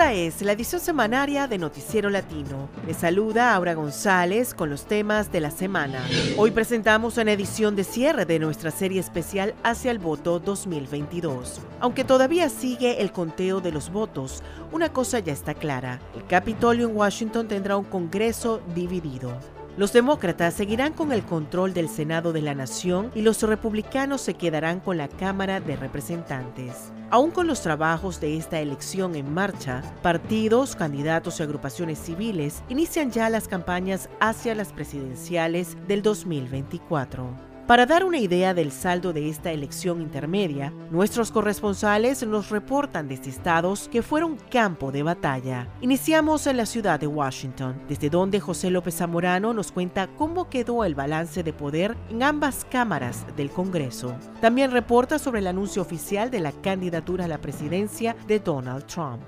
Esta es la edición semanaria de Noticiero Latino. Les saluda Aura González con los temas de la semana. Hoy presentamos una edición de cierre de nuestra serie especial Hacia el Voto 2022. Aunque todavía sigue el conteo de los votos, una cosa ya está clara: el Capitolio en Washington tendrá un Congreso dividido. Los demócratas seguirán con el control del Senado de la Nación y los republicanos se quedarán con la Cámara de Representantes. Aún con los trabajos de esta elección en marcha, partidos, candidatos y agrupaciones civiles inician ya las campañas hacia las presidenciales del 2024. Para dar una idea del saldo de esta elección intermedia, nuestros corresponsales nos reportan desde estados que fueron campo de batalla. Iniciamos en la ciudad de Washington, desde donde José López Zamorano nos cuenta cómo quedó el balance de poder en ambas cámaras del Congreso. También reporta sobre el anuncio oficial de la candidatura a la presidencia de Donald Trump.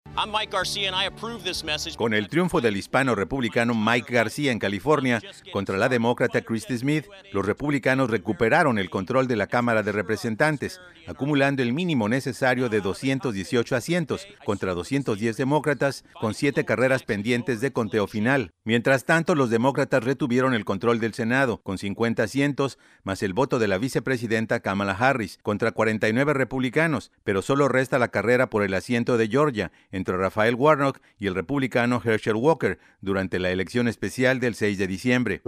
Con el triunfo del hispano republicano Mike García en California contra la demócrata Christy Smith, los republicanos recuperaron el control de la Cámara de Representantes, acumulando el mínimo necesario de 218 asientos contra 210 demócratas, con 7 carreras pendientes de conteo final. Mientras tanto, los demócratas retuvieron el control del Senado, con 50 asientos, más el voto de la vicepresidenta Kamala Harris, contra 49 republicanos, pero solo resta la carrera por el asiento de Georgia, entre Raphael Warnock y el republicano Herschel Walker durante la elección especial del 6 de diciembre.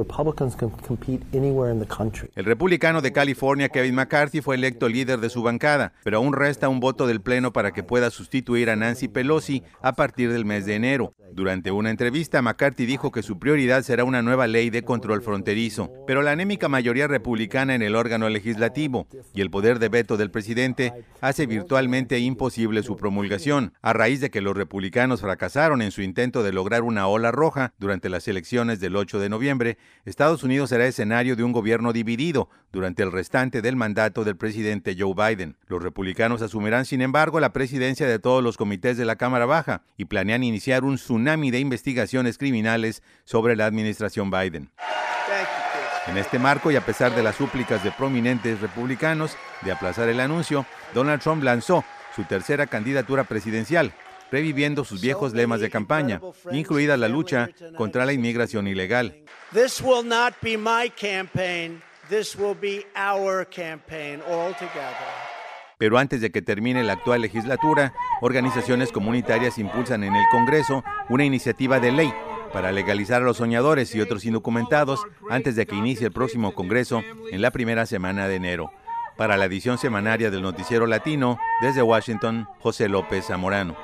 El republicano de California Kevin McCarthy fue electo líder de su bancada, pero aún resta un voto del Pleno para que pueda sustituir a Nancy Pelosi a partir del mes de enero. Durante una entrevista, McCarthy dijo que su prioridad será una nueva ley de control fronterizo, pero la anémica mayoría republicana en el órgano legislativo y el poder de veto del presidente hace virtualmente imposible su promulgación, a raíz de que los republicanos fracasaron en su intento de lograr una ola roja durante las elecciones del 8 de noviembre, Estados Unidos será escenario de un gobierno dividido durante el restante del mandato del presidente Joe Biden. Los republicanos asumirán, sin embargo, la presidencia de todos los comités de la Cámara Baja y planean iniciar un tsunami de investigaciones criminales sobre la administración Biden. En este marco, y a pesar de las súplicas de prominentes republicanos de aplazar el anuncio, Donald Trump lanzó su tercera candidatura presidencial, reviviendo sus viejos lemas de campaña, incluida la lucha contra la inmigración ilegal. This will not be my campaign, this will be our campaign all together. Pero antes de que termine la actual legislatura, organizaciones comunitarias impulsan en el Congreso una iniciativa de ley para legalizar a los soñadores y otros indocumentados antes de que inicie el próximo Congreso en la primera semana de enero. Para la edición semanaria del Noticiero Latino, desde Washington, José López Zamorano.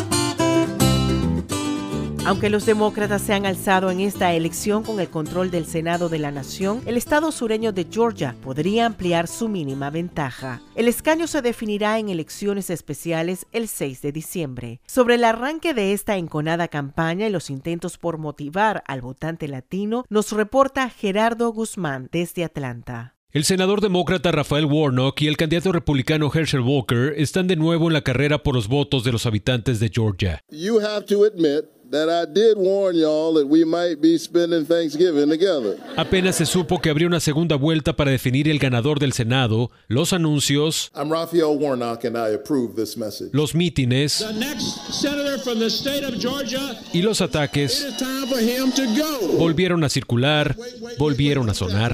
Aunque los demócratas se han alzado en esta elección con el control del Senado de la Nación, el estado sureño de Georgia podría ampliar su mínima ventaja. El escaño se definirá en elecciones especiales el 6 de diciembre. Sobre el arranque de esta enconada campaña y los intentos por motivar al votante latino, nos reporta Gerardo Guzmán desde Atlanta. El senador demócrata Raphael Warnock y el candidato republicano Herschel Walker están de nuevo en la carrera por los votos de los habitantes de Georgia. You have to admit that I did warn y'all that we might be spending Thanksgiving together. Apenas se supo que habría una segunda vuelta para definir el ganador del Senado, los anuncios, I'm Raphael Warnock and I approve this message. los mítines The next senator from the state of Georgia, y los ataques it is time for him to go. volvieron a circular, volvieron a sonar.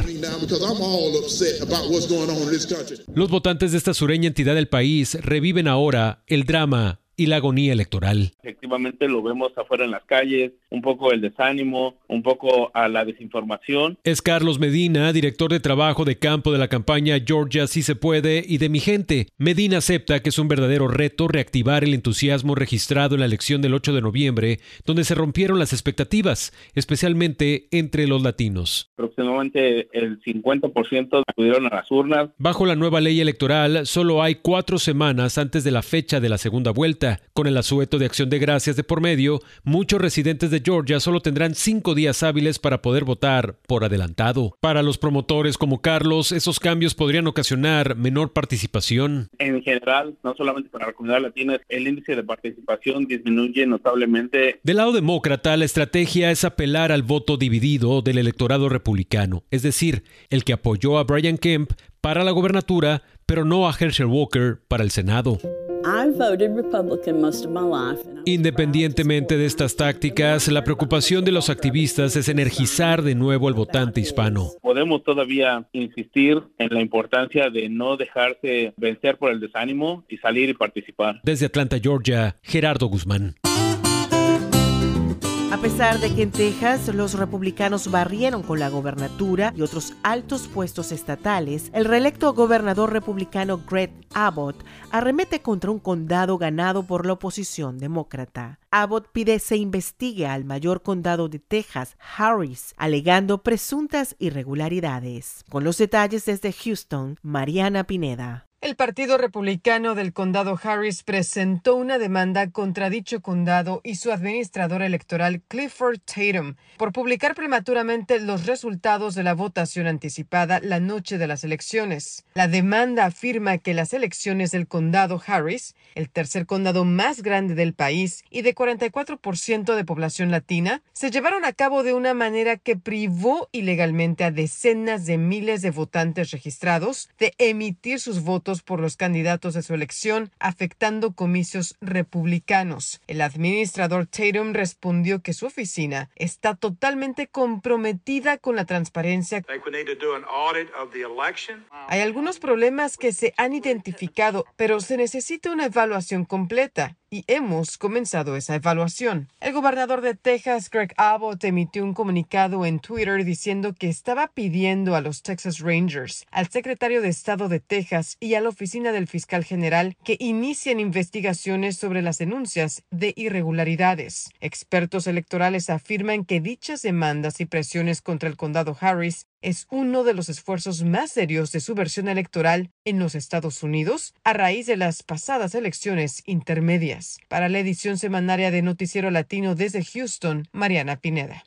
Los votantes de esta sureña entidad del país reviven ahora el drama y la agonía electoral. Efectivamente lo vemos afuera en las calles, un poco el desánimo, un poco a la desinformación. Es Carlos Medina, director de trabajo de campo de la campaña Georgia Sí Se Puede y de Mi Gente. Medina acepta que es un verdadero reto reactivar el entusiasmo registrado en la elección del 8 de noviembre, donde se rompieron las expectativas, especialmente entre los latinos. Aproximadamente el 50% acudieron a las urnas. Bajo la nueva ley electoral, solo hay 4 semanas antes de la fecha de la segunda vuelta. Con el asueto de Acción de Gracias de por medio, muchos residentes de Georgia solo tendrán 5 días hábiles para poder votar por adelantado. Para los promotores como Carlos, esos cambios podrían ocasionar menor participación. En general, no solamente para la comunidad latina, el índice de participación disminuye notablemente. Del lado demócrata, la estrategia es apelar al voto dividido del electorado republicano, es decir, el que apoyó a Brian Kemp para la gobernatura, pero no a Herschel Walker para el Senado. Independientemente de estas tácticas, la preocupación de los activistas es energizar de nuevo al votante hispano. Podemos todavía insistir en la importancia de no dejarse vencer por el desánimo y salir y participar. Desde Atlanta, Georgia, Gerardo Guzmán. A pesar de que en Texas los republicanos barrieron con la gobernatura y otros altos puestos estatales, el reelecto gobernador republicano Greg Abbott arremete contra un condado ganado por la oposición demócrata. Abbott pide se investigue al mayor condado de Texas, Harris, alegando presuntas irregularidades. Con los detalles desde Houston, Mariana Pineda. El Partido Republicano del Condado Harris presentó una demanda contra dicho condado y su administrador electoral Clifford Tatum por publicar prematuramente los resultados de la votación anticipada la noche de las elecciones. La demanda afirma que las elecciones del condado Harris, el tercer condado más grande del país y de 44% de población latina, se llevaron a cabo de una manera que privó ilegalmente a decenas de miles de votantes registrados de emitir sus votos por los candidatos de su elección, afectando comicios republicanos. El administrador Tatum respondió que su oficina está totalmente comprometida con la transparencia. Hay algunos problemas que se han identificado, pero se necesita una evaluación completa. Y hemos comenzado esa evaluación. El gobernador de Texas, Greg Abbott, emitió un comunicado en Twitter diciendo que estaba pidiendo a los Texas Rangers, al secretario de Estado de Texas y a la oficina del fiscal general que inicien investigaciones sobre las denuncias de irregularidades. Expertos electorales afirman que dichas demandas y presiones contra el condado Harris es uno de los esfuerzos más serios de subversión electoral en los Estados Unidos a raíz de las pasadas elecciones intermedias. Para la edición semanaria de Noticiero Latino desde Houston, Mariana Pineda.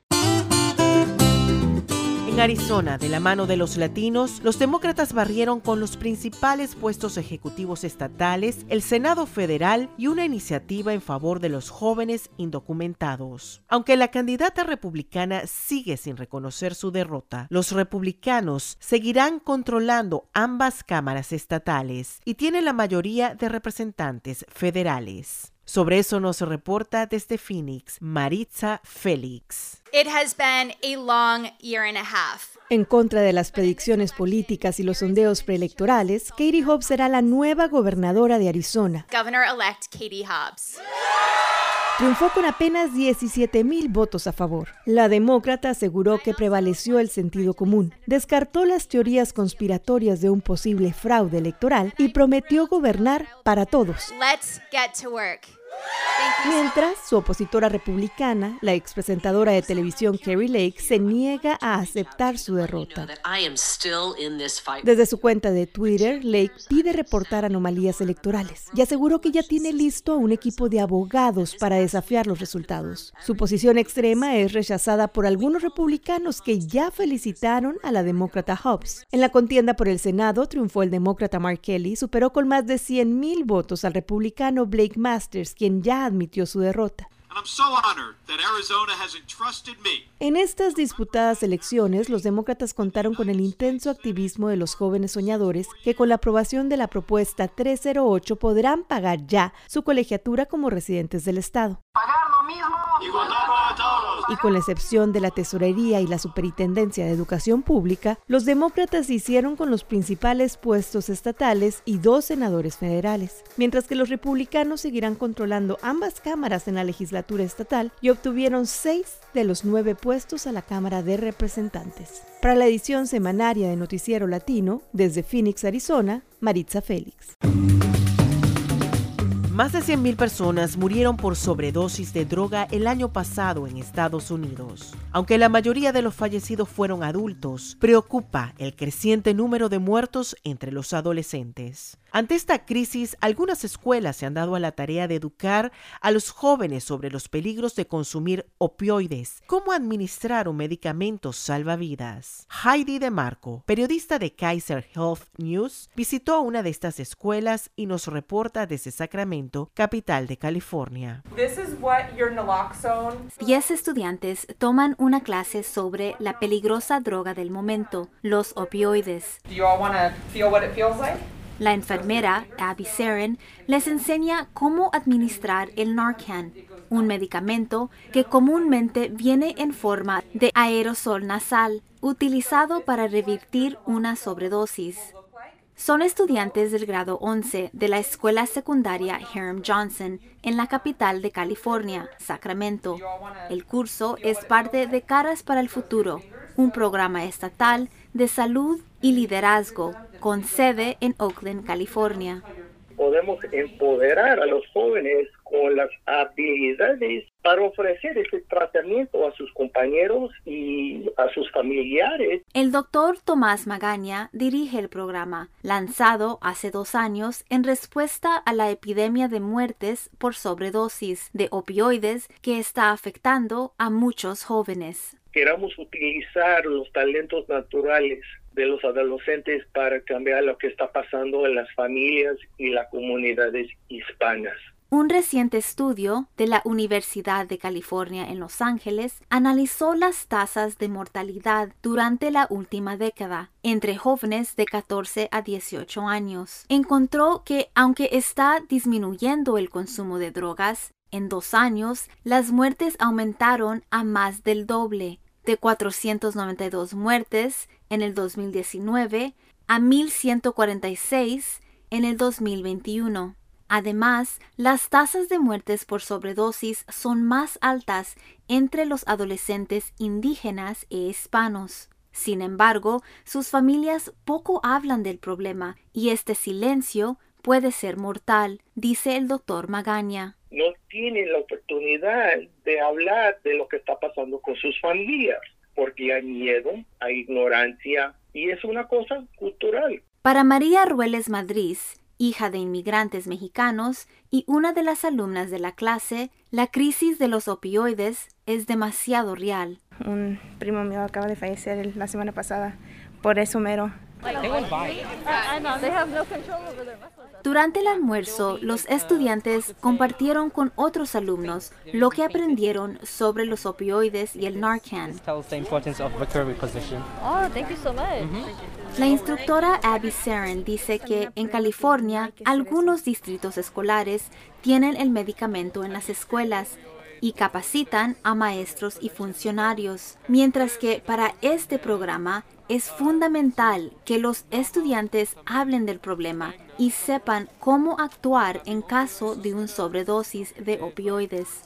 En Arizona, de la mano de los latinos, los demócratas barrieron con los principales puestos ejecutivos estatales, el Senado federal y una iniciativa en favor de los jóvenes indocumentados. Aunque la candidata republicana sigue sin reconocer su derrota, los republicanos seguirán controlando ambas cámaras estatales y tienen la mayoría de representantes federales. Sobre eso nos reporta desde Phoenix, Maritza Félix. It has been a long year and a half. En contra de las predicciones políticas y los sondeos preelectorales, Katie Hobbs será la nueva gobernadora de Arizona. Governor-elect Katie Hobbs. Triunfó con apenas 17,000 votos a favor. La demócrata aseguró que prevaleció el sentido común, descartó las teorías conspiratorias de un posible fraude electoral y prometió gobernar para todos. Let's get to work. Mientras, su opositora republicana, la expresentadora de televisión Kari Lake, se niega a aceptar su derrota. Desde su cuenta de Twitter, Lake pide reportar anomalías electorales y aseguró que ya tiene listo a un equipo de abogados para desafiar los resultados. Su posición extrema es rechazada por algunos republicanos que ya felicitaron a la demócrata Hobbs. En la contienda por el Senado, triunfó el demócrata Mark Kelly, superó con más de 100,000 votos al republicano Blake Masters, quien ya admitió su derrota. En estas disputadas elecciones, los demócratas contaron con el intenso activismo de los jóvenes soñadores que con la aprobación de la propuesta 308 podrán pagar ya su colegiatura como residentes del estado. Y con la excepción de la Tesorería y la Superintendencia de Educación Pública, los demócratas hicieron con los principales puestos estatales y 2 senadores federales, mientras que los republicanos seguirán controlando ambas cámaras en la legislatura estatal y obtuvieron 6 de los 9 puestos a la Cámara de Representantes. Para la edición semanaria de Noticiero Latino, desde Phoenix, Arizona, Maritza Félix. Más de 100,000 personas murieron por sobredosis de droga el año pasado en Estados Unidos. Aunque la mayoría de los fallecidos fueron adultos, preocupa el creciente número de muertos entre los adolescentes. Ante esta crisis, algunas escuelas se han dado a la tarea de educar a los jóvenes sobre los peligros de consumir opioides, cómo administrar un medicamento salvavidas. Heidi DeMarco, periodista de Kaiser Health News, visitó una de estas escuelas y nos reporta desde Sacramento, capital de California. 10 estudiantes toman una clase sobre la peligrosa droga del momento, los opioides. La enfermera, Abby Saren, les enseña cómo administrar el Narcan, un medicamento que comúnmente viene en forma de aerosol nasal, utilizado para revertir una sobredosis. Son estudiantes del grado 11 de la escuela secundaria Hiram Johnson en la capital de California, Sacramento. El curso es parte de Caras para el Futuro, un programa estatal de salud y liderazgo con sede en Oakland, California. Podemos empoderar a los jóvenes con las habilidades para ofrecer ese tratamiento a sus compañeros y a sus familiares. El doctor Tomás Magaña dirige el programa, lanzado hace 2 años en respuesta a la epidemia de muertes por sobredosis de opioides que está afectando a muchos jóvenes. Queramos utilizar los talentos naturales de los adolescentes para cambiar lo que está pasando en las familias y las comunidades hispanas. Un reciente estudio de la Universidad de California en Los Ángeles analizó las tasas de mortalidad durante la última década entre jóvenes de 14 a 18 años. Encontró que, aunque está disminuyendo el consumo de drogas, en 2 años las muertes aumentaron a más del doble, de 492 muertes en el 2019 a 1,146 en el 2021. Además, las tasas de muertes por sobredosis son más altas entre los adolescentes indígenas e hispanos. Sin embargo, sus familias poco hablan del problema y este silencio puede ser mortal, dice el doctor Magaña. No tienen la oportunidad de hablar de lo que está pasando con sus familias, porque hay miedo, hay ignorancia y es una cosa cultural. Para María Rueles Madrid, hija de inmigrantes mexicanos y una de las alumnas de la clase, la crisis de los opioides es demasiado real. Un primo mío acaba de fallecer la semana pasada, por eso mero. Durante el almuerzo, los estudiantes compartieron con otros alumnos lo que aprendieron sobre los opioides y el Narcan. La instructora Abby Saren dice que en California algunos distritos escolares tienen el medicamento en las escuelas y capacitan a maestros y funcionarios, mientras que para este programa es fundamental que los estudiantes hablen del problema y sepan cómo actuar en caso de una sobredosis de opioides.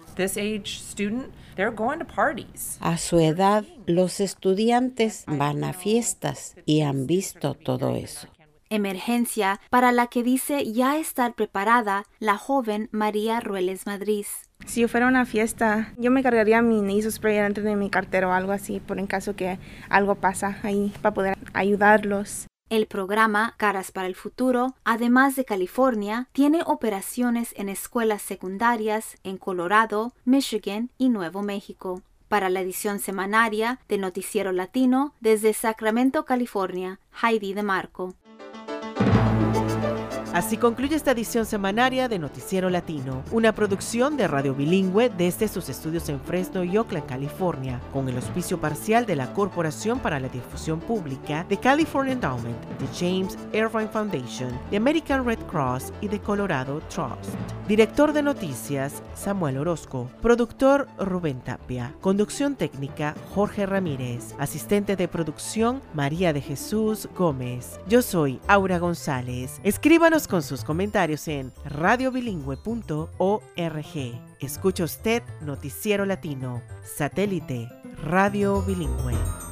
A su edad, los estudiantes van a fiestas y han visto todo eso. Emergencia para la que dice ya estar preparada la joven María Rueles Madrid. Si yo fuera a una fiesta, yo me cargaría mi nasal spray dentro de mi cartera o algo así, por en caso que algo pasa ahí, para poder ayudarlos. El programa Caras para el Futuro, además de California, tiene operaciones en escuelas secundarias en Colorado, Michigan y Nuevo México. Para la edición semanaria de Noticiero Latino, desde Sacramento, California, Heidi DeMarco. Así concluye esta edición semanaria de Noticiero Latino, una producción de Radio Bilingüe desde sus estudios en Fresno y Oakland, California, con el auspicio parcial de la Corporación para la Difusión Pública, de California Endowment, de James Irvine Foundation, de American Red Cross y de Colorado Trust. Director de Noticias, Samuel Orozco. Productor, Rubén Tapia. Conducción técnica, Jorge Ramírez. Asistente de producción, María de Jesús Gómez. Yo soy Aura González. Escríbanos con sus comentarios en radiobilingüe.org. Escucha usted Noticiero Latino, satélite, Radio Bilingüe.